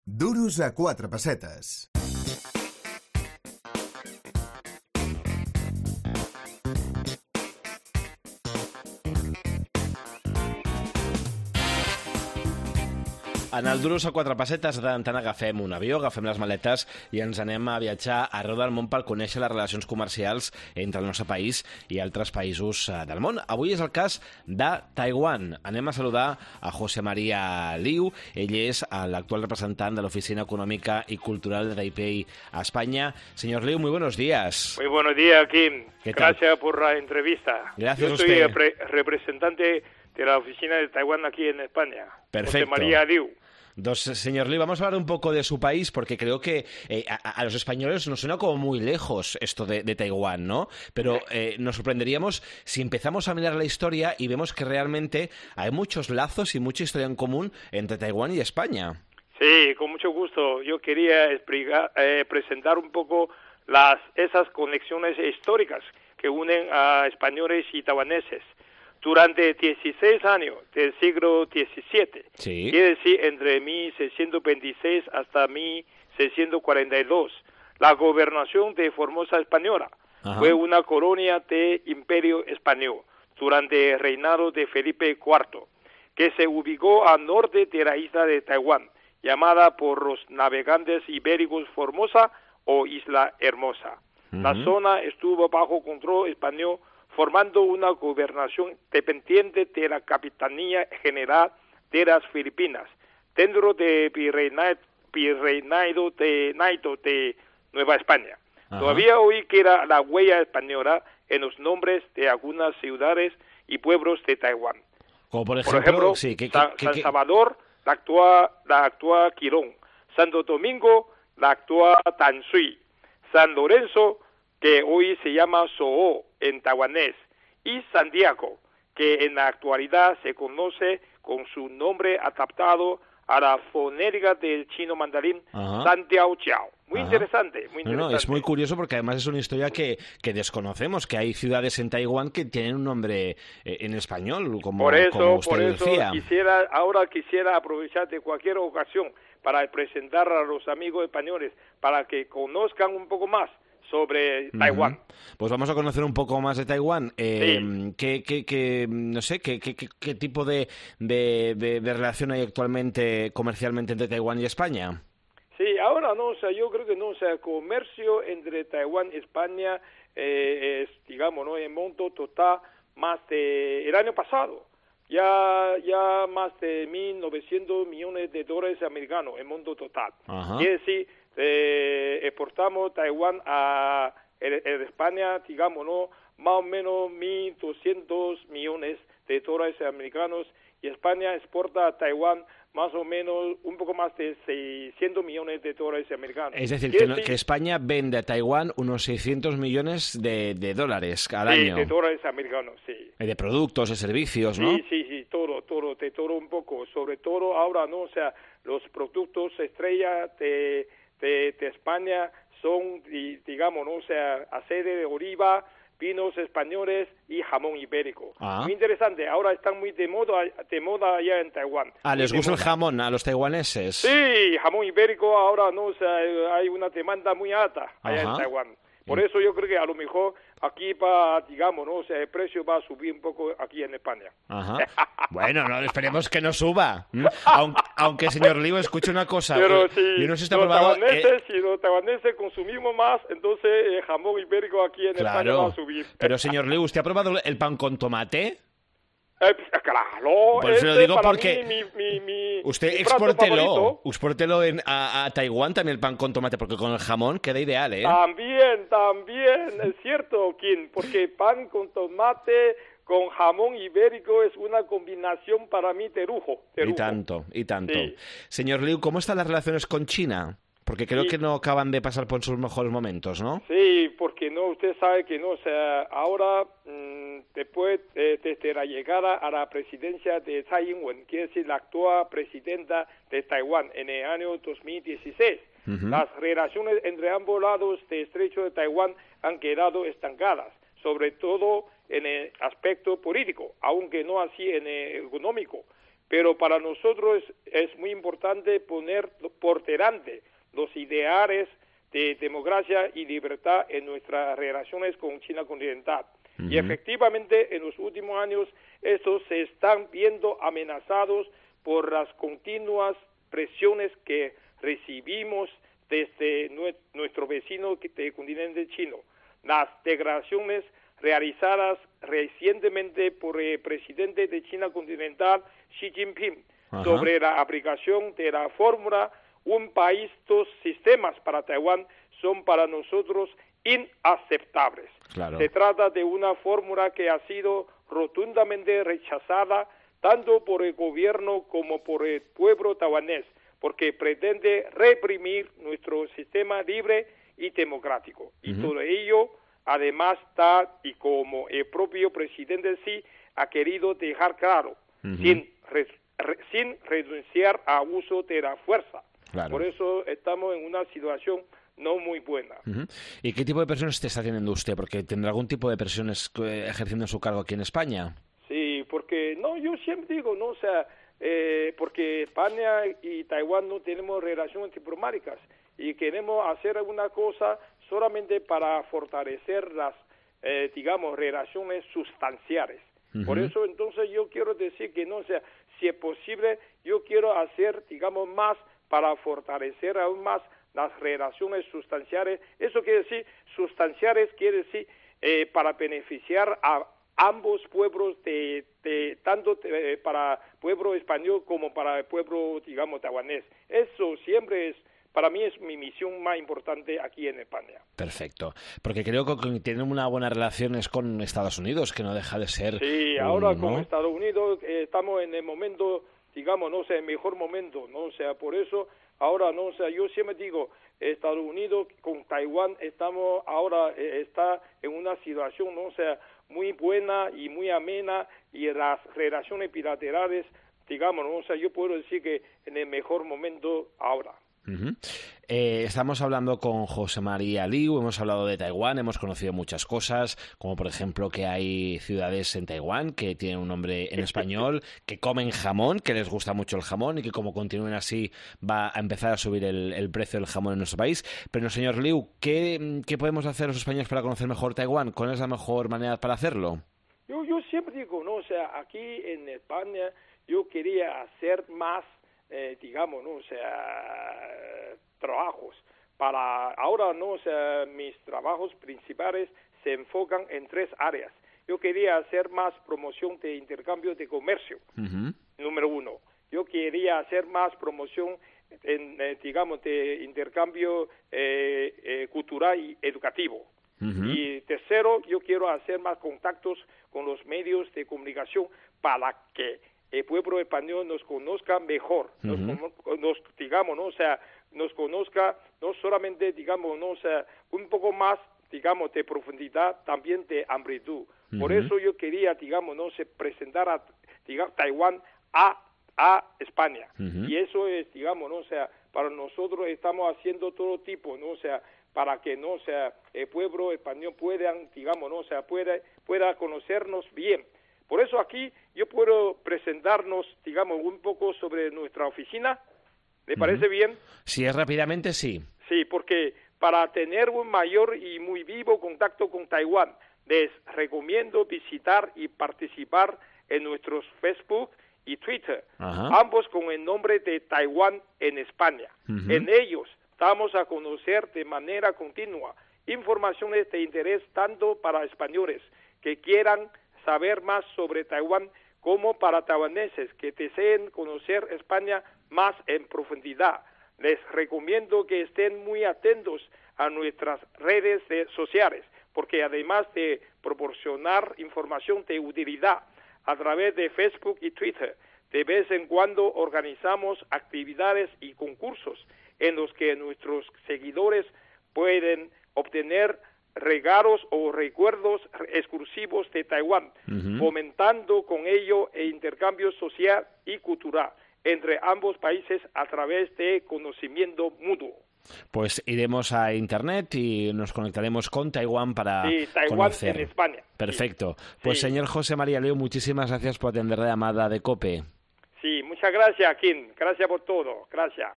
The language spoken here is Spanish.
Duros a 4 pessetes. En el Duros a 4 pessetes de tant agafem un avió, agafem les maletes i ens anem a viatjar arreu del món per conèixer les relacions comercials entre el nostre país i altres països del món. Avui és el cas de Taiwan. Anem a saludar a José María Liu. Ell és l'actual representant de l'Oficina Econòmica y Cultural de Taipei a España. Señor Liu, muy buenos días. Muy buenos días, Kim. ¿Qué tal? Gracias por la entrevista. Gracias Yo a soy usted. representante de la oficina de Taiwán aquí en España. Perfecto. José María Liu. Señor Liu, vamos a hablar un poco de su país, porque creo que a los españoles nos suena como muy lejos esto de Taiwán, ¿no? Pero nos sorprenderíamos si empezamos a mirar la historia y vemos que realmente hay muchos lazos y mucha historia en común entre Taiwán y España. Sí, con mucho gusto. Yo quería presentar un poco esas conexiones históricas que unen a españoles y taiwaneses. Durante 16 años del siglo XVII, Sí. quiere decir entre 1626 hasta 1642, la gobernación de Formosa española fue una colonia del Imperio Español durante el reinado de Felipe IV, que se ubicó al norte de la isla de Taiwán, llamada por los navegantes ibéricos Formosa o Isla Hermosa. La zona estuvo bajo control español, formando una gobernación dependiente de la Capitanía General de las Filipinas, dentro del Virreinato de Nueva España. Todavía hoy queda la huella española en los nombres de algunas ciudades y pueblos de Taiwán. Como por ejemplo, sí, San Salvador, la actual Quirón; Santo Domingo, la actual Tanshui; San Lorenzo, que hoy se llama So'o en taiwanés; y Santiago, que en la actualidad se conoce con su nombre adaptado a la fonética del chino mandarín, Santiaojiao. Muy interesante, muy interesante. No, es muy curioso porque además es una historia que desconocemos, que hay ciudades en Taiwán que tienen un nombre en español, como usted decía. Quisiera aprovechar de cualquier ocasión para presentar a los amigos españoles, para que conozcan un poco más sobre Taiwán. Pues vamos a conocer un poco más de Taiwán. Sí. No sé, ¿qué tipo de relación hay actualmente comercialmente entre Taiwán y España? Sí, ahora no, yo creo que no, comercio entre Taiwán y España es, digamos, ¿no?, en monto total más de el año pasado. Ya más de 1.900 millones de dólares americanos en monto total. Quiere decir, exportamos Taiwán a España, digamos, ¿no?, más o menos 1.200 millones de dólares americanos, y España exporta a Taiwán más o menos un poco más de 600 millones de dólares americanos. Es decir, que España vende a Taiwán unos 600 millones de dólares al año. De dólares americanos, sí. De productos, de servicios, ¿no? Sí, todo un poco. Sobre todo ahora, ¿no? Los productos estrella de España son, digamos, ¿no?, aceite de oliva, vinos españoles y jamón ibérico. Muy interesante. Ahora están muy de moda allá en Taiwán. ¿Les gusta el jamón a los taiwaneses? Sí, jamón ibérico ahora, ¿no? Hay una demanda muy alta allá en Taiwán. Por eso yo creo que a lo mejor aquí digamos, ¿no?, el precio va a subir un poco aquí en España. Bueno, no, esperemos que no suba. Aunque, señor Liu, escuche una cosa. Pero si si los taiwaneses consumimos más, entonces el jamón ibérico aquí en España va a subir. Pero, señor Liu, ¿usted ha probado el pan con tomate? Claro, pues lo digo porque mi usted expórtelo a Taiwán también el pan con tomate, porque con el jamón queda ideal, ¿eh? También, es cierto, Kim, porque pan con tomate con jamón ibérico es una combinación para mí de lujo. Y tanto. Sí. Señor Liu, ¿cómo están las relaciones con China? Porque creo que no acaban de pasar por sus mejores momentos, ¿no? Sí, porque no, usted sabe que no, ahora después desde la llegada a la presidencia de Tsai Ing-wen, quiere decir la actual presidenta de Taiwán en el año 2016, las relaciones entre ambos lados del estrecho de Taiwán han quedado estancadas, sobre todo en el aspecto político, aunque no así en el económico. pero para nosotros es muy importante poner por delante los ideales de democracia y libertad en nuestras relaciones con China continental. Y efectivamente, en los últimos años, estos se están viendo amenazados por las continuas presiones que recibimos desde nuestro vecino del continente chino. Las declaraciones realizadas recientemente por el presidente de China continental, Xi Jinping, sobre la aplicación de la fórmula un país, dos sistemas para Taiwán, son para nosotros inaceptables. Claro. Se trata de una fórmula que ha sido rotundamente rechazada tanto por el gobierno como por el pueblo taiwanés, porque pretende reprimir nuestro sistema libre y democrático. Y todo ello, además, está, y como el propio presidente Xi ha querido dejar claro, sin renunciar a uso de la fuerza. Claro. Por eso estamos en una situación no muy buena. ¿Y qué tipo de presiones te está teniendo usted? Porque tendrá algún tipo de presiones ejerciendo su cargo aquí en España. Sí, porque yo siempre digo, o sea, porque España y Taiwán no tenemos relaciones diplomáticas y queremos hacer alguna cosa solamente para fortalecer las, relaciones sustanciales. Por eso, entonces, yo quiero decir que, o sea, si es posible, yo quiero hacer, más para fortalecer aún más las relaciones sustanciales. Eso quiere decir, sustanciales quiere decir para beneficiar a ambos pueblos, tanto para el pueblo español como para el pueblo, taiwanés. Eso siempre para mí es mi misión más importante aquí en España. Perfecto, porque creo que tienen una buena relación con Estados Unidos, que no deja de ser... Sí, ahora con Estados Unidos estamos en el momento, el mejor momento, o sea, por eso ahora, o sea, yo siempre digo, Estados Unidos con Taiwán estamos ahora, está en una situación, o sea, muy buena y muy amena, y las relaciones bilaterales, o sea, yo puedo decir que en el mejor momento ahora. Estamos hablando con José María Liu, hemos hablado de Taiwán, hemos conocido muchas cosas, como por ejemplo que hay ciudades en Taiwán que tienen un nombre en español, que comen jamón, que les gusta mucho el jamón y que como continúen así va a empezar a subir el precio del jamón en nuestro país. Pero señor Liu, ¿qué podemos hacer los españoles para conocer mejor Taiwán? ¿Cuál es la mejor manera para hacerlo? Yo siempre digo, o sea, aquí en España yo quería hacer más trabajos para ahora, o sea, mis trabajos principales se enfocan en 3 áreas. Yo quería hacer más promoción de intercambio de comercio, número 1. Yo quería hacer más promoción de intercambio cultural y educativo. Y tercero, yo quiero hacer más contactos con los medios de comunicación para que el pueblo español nos conozca mejor, nos conozca no solamente, o sea, un poco más, de profundidad, también de amplitud. Por eso yo quería, presentar a Taiwán a España. Y eso es, o sea, para nosotros estamos haciendo todo tipo, o sea, para que, o sea, el pueblo español pueda conocernos bien. Por eso aquí yo puedo presentarnos, un poco sobre nuestra oficina. ¿Le parece bien? Si es rápidamente, sí. Sí, porque para tener un mayor y muy vivo contacto con Taiwán, les recomiendo visitar y participar en nuestros Facebook y Twitter, ambos con el nombre de Taiwán en España. En ellos damos a conocer de manera continua informaciones de interés tanto para españoles que quieran saber más sobre Taiwán como para taiwaneses que deseen conocer España más en profundidad. Les recomiendo que estén muy atentos a nuestras redes sociales, porque además de proporcionar información de utilidad a través de Facebook y Twitter, de vez en cuando organizamos actividades y concursos en los que nuestros seguidores pueden obtener regalos o recuerdos exclusivos de Taiwán, fomentando con ello el intercambio social y cultural entre ambos países a través de conocimiento mutuo. Pues iremos a Internet y nos conectaremos con Taiwán para Taiwán conocer. En España. Perfecto. Pues señor José María Liu, muchísimas gracias por atender la llamada de COPE. Sí, muchas gracias, Kim. Gracias por todo. Gracias.